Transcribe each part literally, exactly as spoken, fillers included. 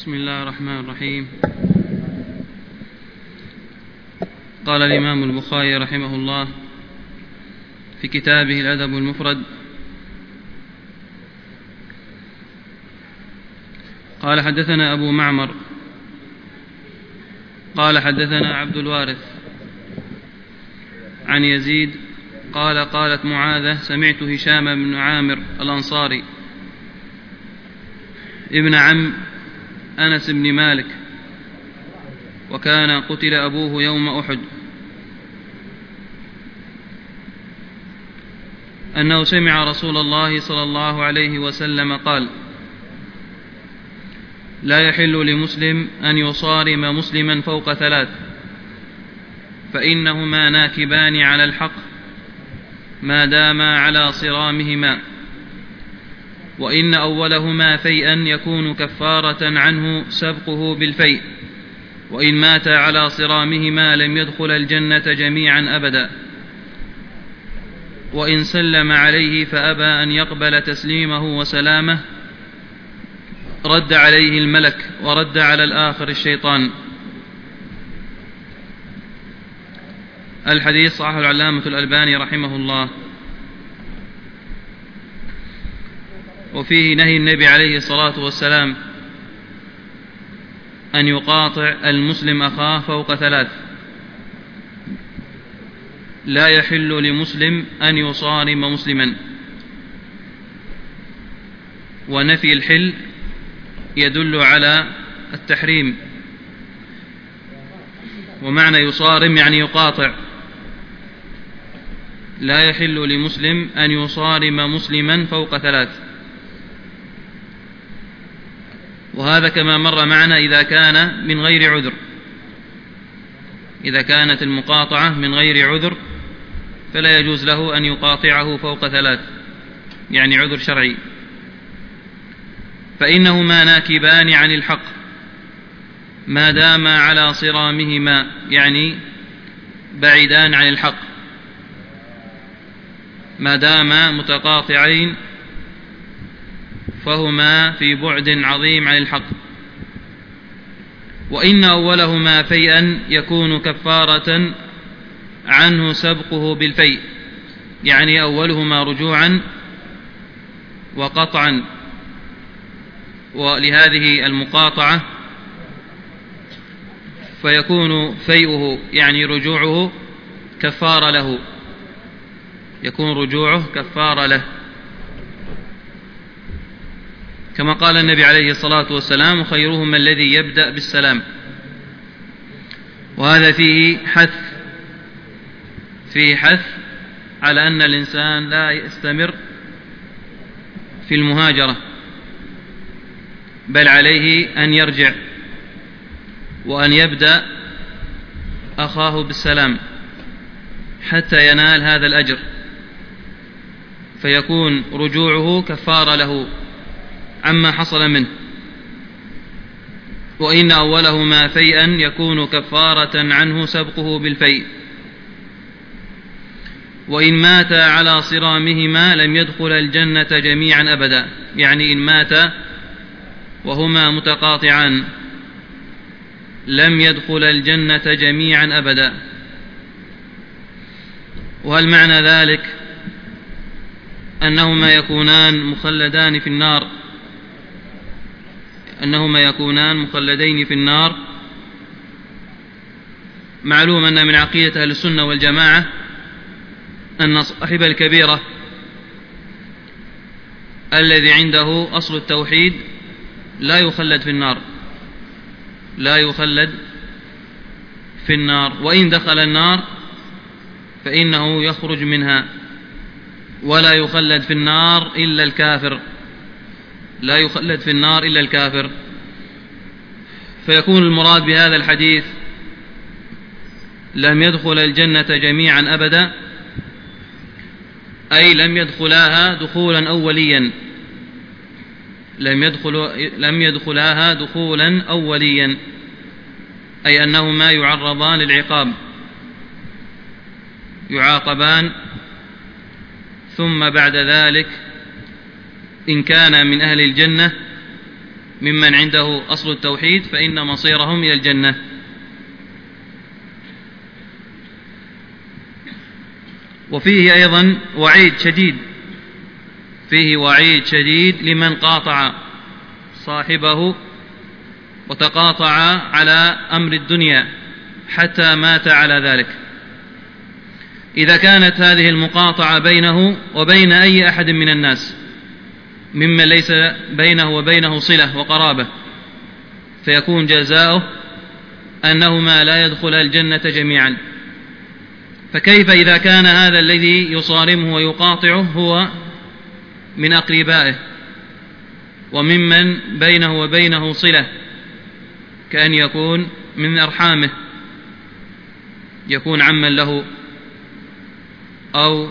بسم الله الرحمن الرحيم. قال الإمام البخاري رحمه الله في كتابه الأدب المفرد: قال حدثنا أبو معمر قال حدثنا عبد الوارث عن يزيد قال قالت معاذة: سمعت هشام بن عامر الأنصاري ابن عم أنس بن مالك، وكان قتل أبوه يوم أحد، أنه سمع رسول الله صلى الله عليه وسلم قال: لا يحل لمسلم أن يصارم مسلما فوق ثلاث، فإنهما ناكبان على الحق ما داما على صرامهما، وإن أولهما فيئا يكون كفارة عنه سبقه بالفيء، وإن مات على صرامهما لم يدخل الجنة جميعا أبدا، وإن سلم عليه فأبى أن يقبل تسليمه وسلامه رد عليه الملك، ورد على الآخر الشيطان. الحديث صححه العلامة الألباني رحمه الله. وفيه نهي النبي عليه الصلاة والسلام أن يقاطع المسلم أخاه فوق ثلاث. لا يحل لمسلم أن يصارم مسلما، ونفي الحل يدل على التحريم، ومعنى يصارم يعني يقاطع. لا يحل لمسلم أن يصارم مسلما فوق ثلاث، وهذا كما مر معنا إذا كان من غير عذر. إذا كانت المقاطعة من غير عذر فلا يجوز له أن يقاطعه فوق ثلاث، يعني عذر شرعي. فإنهما ناكبان عن الحق ما داما على صرامهما، يعني بعيدان عن الحق ما داما متقاطعين، فهما في بعد عظيم عن الحق. وإن أولهما فيئا يكون كفارة عنه سبقه بالفيء، يعني أولهما رجوعا وقطعا، ولهذه المقاطعة فيكون فيئه يعني رجوعه كفار له، يكون رجوعه كفار له، كما قال النبي عليه الصلاة والسلام: خيرهما الذي يبدأ بالسلام. وهذا فيه حث فيه حث على أن الإنسان لا يستمر في المهاجرة، بل عليه أن يرجع وأن يبدأ أخاه بالسلام حتى ينال هذا الأجر، فيكون رجوعه كفار له عما حصل منه. وإن أولهما فيئا يكون كفارة عنه سبقه بالفيء، وإن مات على صرامهما لم يدخل الجنة جميعا أبدا، يعني إن مات وهما متقاطعان لم يدخل الجنة جميعا أبدا. وهل معنى ذلك أنهما يكونان مخلدان في النار أنهما يكونان مخلدين في النار؟ معلوم أن من عقيدة أهل السنة والجماعة أن صاحب الكبيرة الذي عنده أصل التوحيد لا يخلد في النار لا يخلد في النار وإن دخل النار فإنه يخرج منها، ولا يخلد في النار إلا الكافر لا يخلد في النار إلا الكافر. فيكون المراد بهذا الحديث لم يدخل الجنة جميعا أبدا، أي لم يدخلاها دخولا أوليا لم يدخل لم يدخلاها دخولا أوليا أي أنهما يعرضان للعقاب، يعاقبان، ثم بعد ذلك إن كان من أهل الجنة ممن عنده أصل التوحيد فإن مصيرهم إلى الجنة. وفيه أيضا وعيد شديد فيه وعيد شديد لمن قاطع صاحبه وتقاطع على أمر الدنيا حتى مات على ذلك. إذا كانت هذه المقاطعة بينه وبين أي أحد من الناس ممن ليس بينه وبينه صلة وقرابة، فيكون جزاؤه أنهما لا يدخل الجنة جميعا. فكيف إذا كان هذا الذي يصارمه ويقاطعه هو من أقربائه وممن بينه وبينه صلة، كأن يكون من أرحامه، يكون عما له أو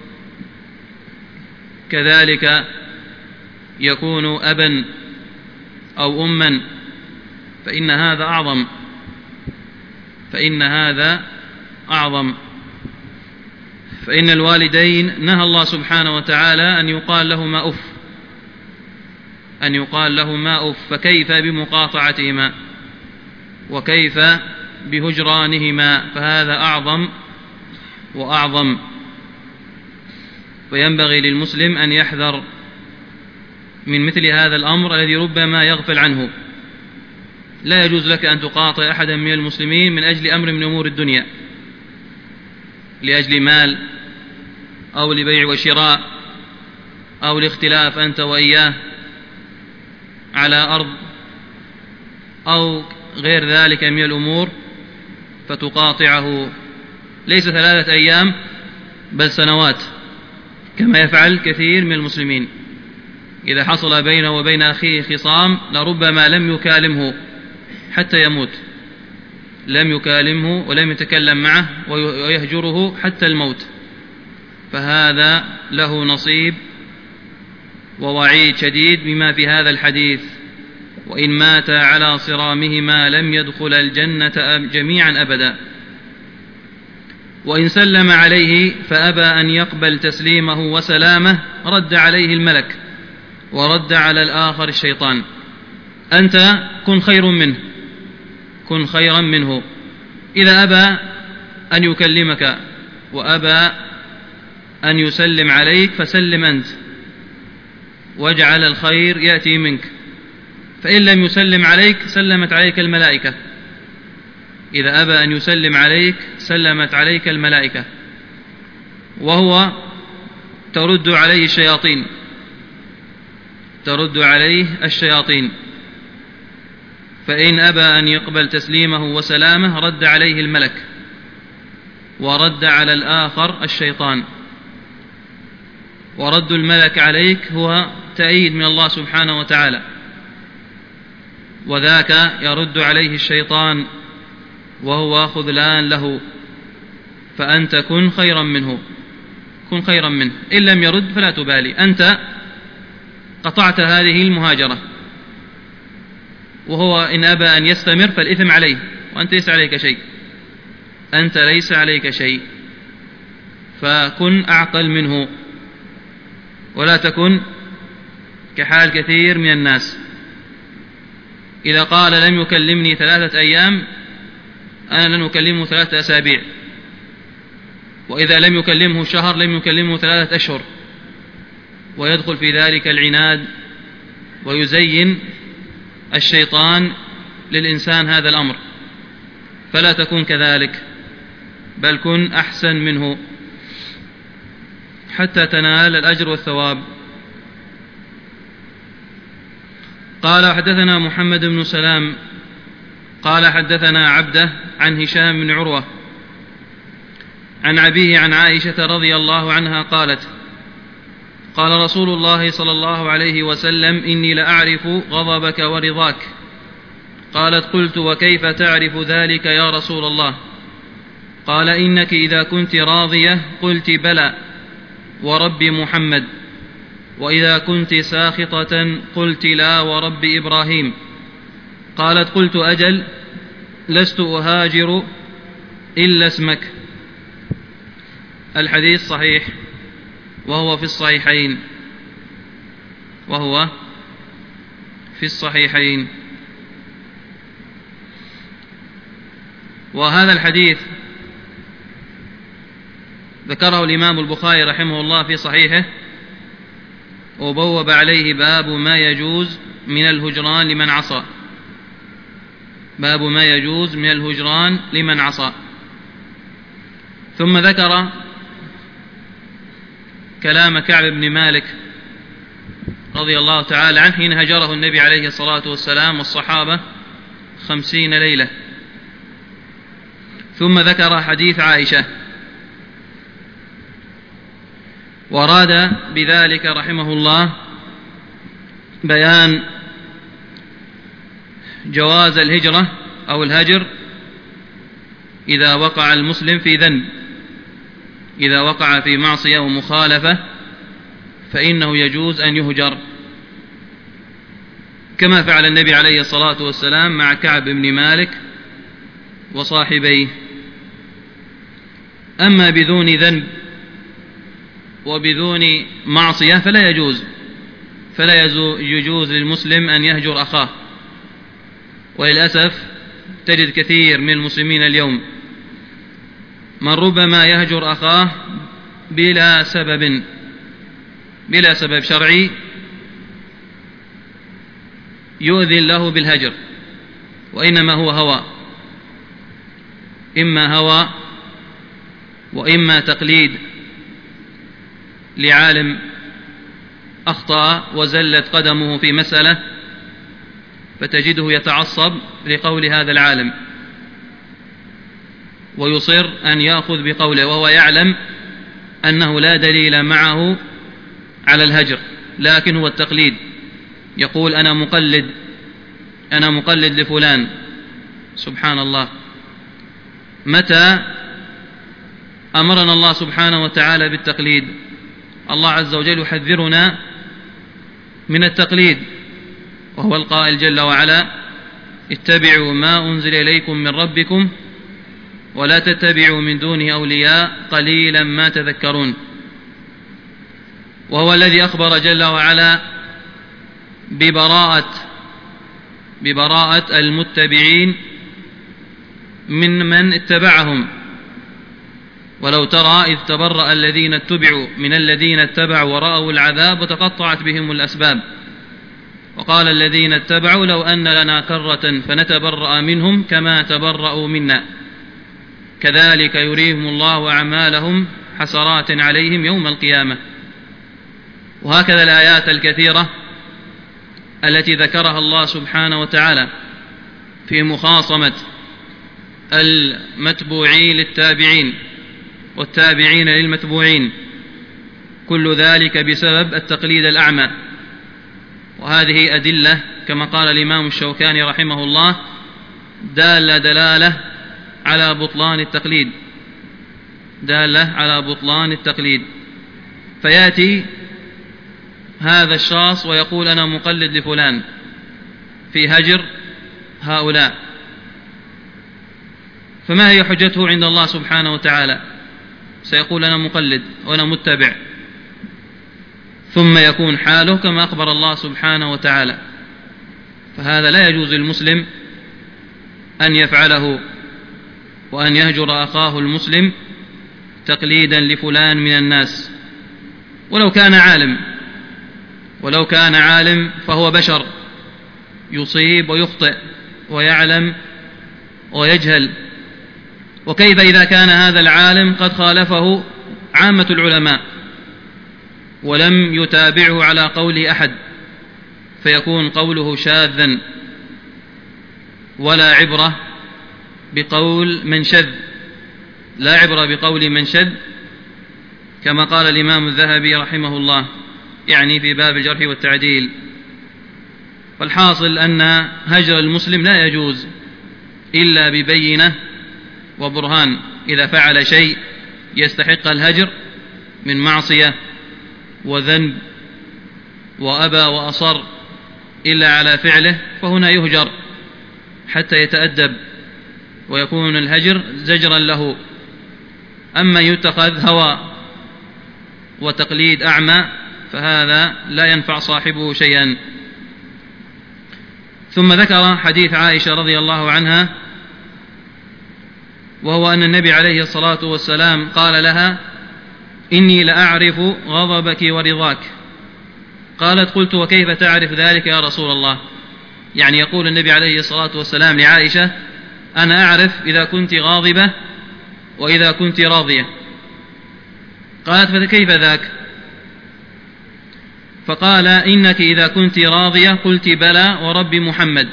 كذلك يكون أبا أو أما، فإن هذا أعظم فإن هذا أعظم فإن الوالدين نهى الله سبحانه وتعالى أن يقال لهما أف أن يقال لهما أف فكيف بمقاطعتهما وكيف بهجرانهما، فهذا أعظم وأعظم. فينبغي للمسلم أن يحذر من مثل هذا الأمر الذي ربما يغفل عنه. لا يجوز لك أن تقاطع أحدا من المسلمين من أجل أمر من أمور الدنيا، لأجل مال أو لبيع وشراء أو لاختلاف أنت وإياه على أرض أو غير ذلك من الأمور، فتقاطعه ليس ثلاثة أيام بل سنوات، كما يفعل كثير من المسلمين. إذا حصل بينه وبين أخيه خصام لربما لم يكالمه حتى يموت، لم يكالمه ولم يتكلم معه ويهجره حتى الموت، فهذا له نصيب ووعيد شديد بما في هذا الحديث: وإن مات على صرامهما لم يدخل الجنة جميعا أبدا. وإن سلم عليه فأبى أن يقبل تسليمه وسلامه رد عليه الملك ورد على الآخر الشيطان. أنت كن خير منه كن خيرا منه. إذا أبى أن يكلمك وأبى أن يسلم عليك فسلم أنت واجعل الخير يأتي منك، فإن لم يسلم عليك سلمت عليك الملائكة. إذا أبى أن يسلم عليك سلمت عليك الملائكة، وهو ترد عليه الشياطين ترد عليه الشياطين فإن أبى أن يقبل تسليمه وسلامه رد عليه الملك ورد على الآخر الشيطان. ورد الملك عليك هو تأييد من الله سبحانه وتعالى، وذاك يرد عليه الشيطان وهو خذلان له، فأنت كن خيرا منه كن خيرا منه. إن لم يرد فلا تبالي، أنت قطعت هذه المهاجرة، وهو إن أبى أن يستمر فالإثم عليه وأنت ليس عليك شيء أنت ليس عليك شيء فكن أعقل منه، ولا تكن كحال كثير من الناس. إذا قال لم يكلمني ثلاثة أيام أنا لن أكلمه ثلاثة أسابيع، وإذا لم يكلمه شهر لم يكلمه ثلاثة أشهر، ويدخل في ذلك العناد ويزين الشيطان للإنسان هذا الأمر. فلا تكن كذلك، بل كن أحسن منه حتى تنال الأجر والثواب. قال حدثنا محمد بن سلام قال حدثنا عبده عن هشام بن عروة عن أبيه عن عائشة رضي الله عنها قالت: قال رسول الله صلى الله عليه وسلم: إني لأعرف غضبك ورضاك. قالت: قلت: وكيف تعرف ذلك يا رسول الله؟ قال: إنك إذا كنت راضية قلت بلى ورب محمد، وإذا كنت ساخطة قلت لا ورب إبراهيم. قالت: قلت: أجل، لست أهاجر إلا اسمك. الحديث صحيح، وهو في الصحيحين وهو في الصحيحين. وهذا الحديث ذكره الإمام البخاري رحمه الله في صحيحه، وبوب عليه باب ما يجوز من الهجران لمن عصى، باب ما يجوز من الهجران لمن عصى. ثم ذكر كلام كعب بن مالك رضي الله تعالى عنه حين هجره النبي عليه الصلاة والسلام والصحابة خمسين ليلة. ثم ذكر حديث عائشة، وأراد بذلك رحمه الله بيان جواز الهجرة أو الهجر إذا وقع المسلم في ذنب، إذا وقع في معصية ومخالفة فإنه يجوز أن يهجر، كما فعل النبي عليه الصلاة والسلام مع كعب بن مالك وصاحبيه. أما بدون ذنب وبدون معصية فلا يجوز، فلا يجوز للمسلم أن يهجر أخاه. وللأسف تجد كثير من المسلمين اليوم من ربما يهجر أخاه بلا سبب، بلا سبب شرعي يؤذن له بالهجر، وإنما هو هوى، إما هوى وإما تقليد لعالم أخطأ وزلت قدمه في مسألة فتجده يتعصب لقول هذا العالم ويصر أن يأخذ بقوله، وهو يعلم أنه لا دليل معه على الهجر، لكن هو التقليد. يقول أنا مقلد، أنا مقلد لفلان. سبحان الله، متى أمرنا الله سبحانه وتعالى بالتقليد؟ الله عز وجل يحذرنا من التقليد، وهو القائل جل وعلا: اتبعوا ما أنزل إليكم من ربكم ولا تتبعوا من دونه أولياء قليلا ما تذكرون. وهو الذي أخبر جل وعلا ببراءة ببراءة المتبعين من من اتبعهم، ولو ترى إذ تبرأ الذين اتبعوا من الذين اتبعوا ورأوا العذاب وتقطعت بهم الأسباب، وقال الذين اتبعوا لو أن لنا كرة فنتبرأ منهم كما تبرأوا منا كذلك يريهم الله أعمالهم حسرات عليهم يوم القيامة. وهكذا الآيات الكثيرة التي ذكرها الله سبحانه وتعالى في مخاصمة المتبوعين للتابعين والتابعين للمتبوعين، كل ذلك بسبب التقليد الأعمى. وهذه أدلة كما قال الإمام الشوكاني رحمه الله دالة دلالة على بطلان التقليد، دالة على بطلان التقليد. فيأتي هذا الشخص ويقول أنا مقلد لفلان في هجر هؤلاء، فما هي حجته عند الله سبحانه وتعالى؟ سيقول أنا مقلد وأنا متبع، ثم يكون حاله كما أخبر الله سبحانه وتعالى. فهذا لا يجوز للمسلم أن يفعله، وأن يهجر أخاه المسلم تقليدا لفلان من الناس، ولو كان عالم، ولو كان عالم فهو بشر يصيب ويخطئ ويعلم ويجهل. وكيف إذا كان هذا العالم قد خالفه عامة العلماء ولم يتابعه على قول أحد، فيكون قوله شاذا ولا عبرة بقول من شذ، لا عبرة بقول من شذ، كما قال الإمام الذهبي رحمه الله يعني في باب الجرح والتعديل. فالحاصل أن هجر المسلم لا يجوز إلا ببينة وبرهان. إذا فعل شيء يستحق الهجر من معصية وذنب وأبى وأصر إلا على فعله فهنا يهجر حتى يتأدب ويكون الهجر زجرا له. أما يتخذ هوى وتقليد أعمى فهذا لا ينفع صاحبه شيئا. ثم ذكر حديث عائشة رضي الله عنها، وهو أن النبي عليه الصلاة والسلام قال لها: إني لأعرف غضبك ورضاك. قالت: قلت: وكيف تعرف ذلك يا رسول الله؟ يعني يقول النبي عليه الصلاة والسلام لعائشة: أنا أعرف إذا كنت غاضبة وإذا كنت راضية. قالت: فكيف ذاك؟ فقال: إنك إذا كنت راضية قلت بلى ورب محمد،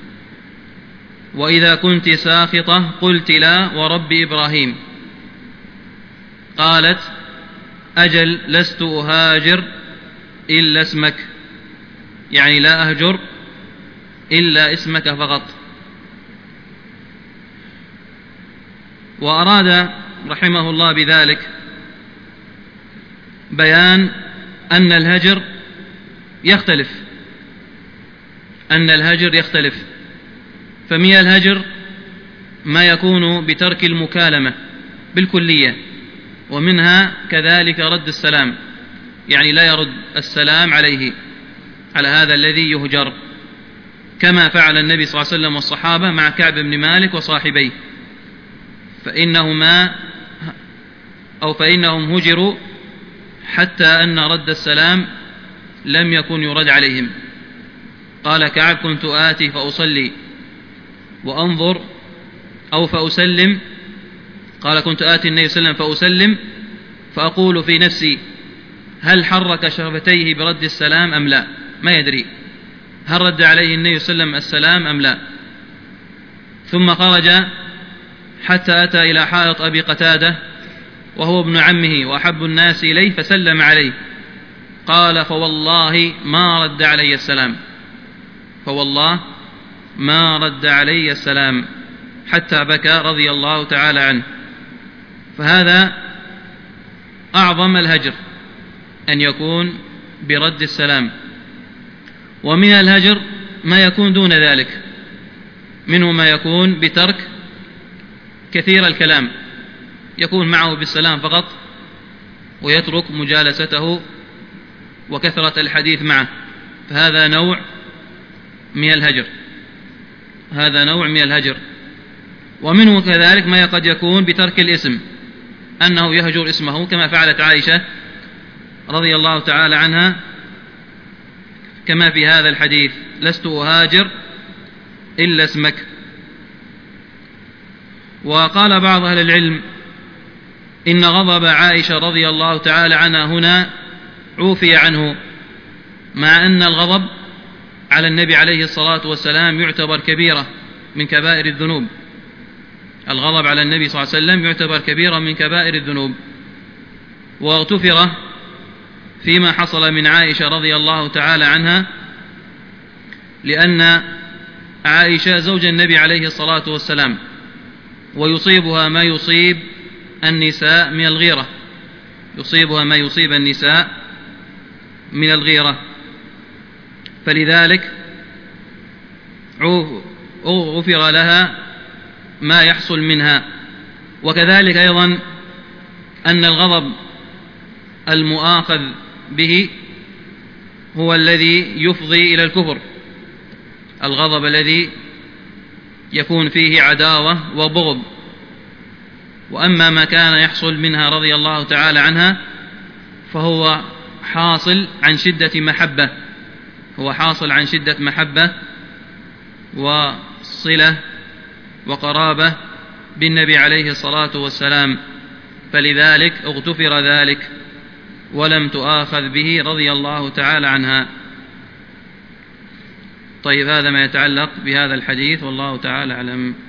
وإذا كنت ساخطة قلت لا ورب إبراهيم. قالت: أجل لست أهاجر إلا اسمك، يعني لا أهجر إلا اسمك فقط. وأراد رحمه الله بذلك بيان أن الهجر يختلف أن الهجر يختلف فمن الهجر ما يكون بترك المكالمة بالكلية، ومنها كذلك رد السلام، يعني لا يرد السلام عليه على هذا الذي يهجر، كما فعل النبي صلى الله عليه وسلم والصحابة مع كعب بن مالك وصاحبيه، فإنهما أو فإنهم هجروا حتى أن رد السلام لم يكن يرد عليهم. قال كعب: كنت آتي فأصلي وأنظر أو فأسلم، قال: كنت آتي النبي صلى الله عليه وسلم فأسلم فأقول في نفسي: هل حرك شفتيه برد السلام أم لا؟ ما يدري هل رد عليه النبي صلى الله عليه وسلم السلام أم لا. ثم خرج حتى أتى إلى حائط أبي قتادة وهو ابن عمه وأحب الناس إليه، فسلم عليه. قال: فوالله ما رد علي السلام فوالله ما رد علي السلام حتى بكى رضي الله تعالى عنه. فهذا أعظم الهجر، أن يكون برد السلام. ومن الهجر ما يكون دون ذلك، منه ما يكون بترك كثير الكلام، يكون معه بالسلام فقط ويترك مجالسته وكثرة الحديث معه، فهذا نوع من الهجر هذا نوع من الهجر. ومنه كذلك ما قد يكون بترك الاسم، أنه يهجر اسمه كما فعلت عائشة رضي الله تعالى عنها، كما في هذا الحديث: لست أهاجر إلا اسمك. وقال بعض أهل العلم إن غضب عائشة رضي الله تعالى عنها هنا عوفي عنه، مع أن الغضب على النبي عليه الصلاة والسلام يعتبر كبيرة من كبائر الذنوب. الغضب على النبي صلى الله عليه وسلم يعتبر كبيرة من كبائر الذنوب، واغتفر فيما حصل من عائشة رضي الله تعالى عنها، لأن عائشة زوج النبي عليه الصلاة والسلام، ويصيبها ما يصيب النساء من الغيرة يصيبها ما يصيب النساء من الغيرة فلذلك غفر لها ما يحصل منها. وكذلك أيضا أن الغضب المؤاخذ به هو الذي يفضي إلى الكفر، الغضب الذي يكون فيه عداوة وبغض. وأما ما كان يحصل منها رضي الله تعالى عنها فهو حاصل عن شدة محبة هو حاصل عن شدة محبة وصلة وقرابة بالنبي عليه الصلاة والسلام، فلذلك اغتفر ذلك ولم تؤاخذ به رضي الله تعالى عنها. طيب، هذا ما يتعلق بهذا الحديث، والله تعالى أعلم.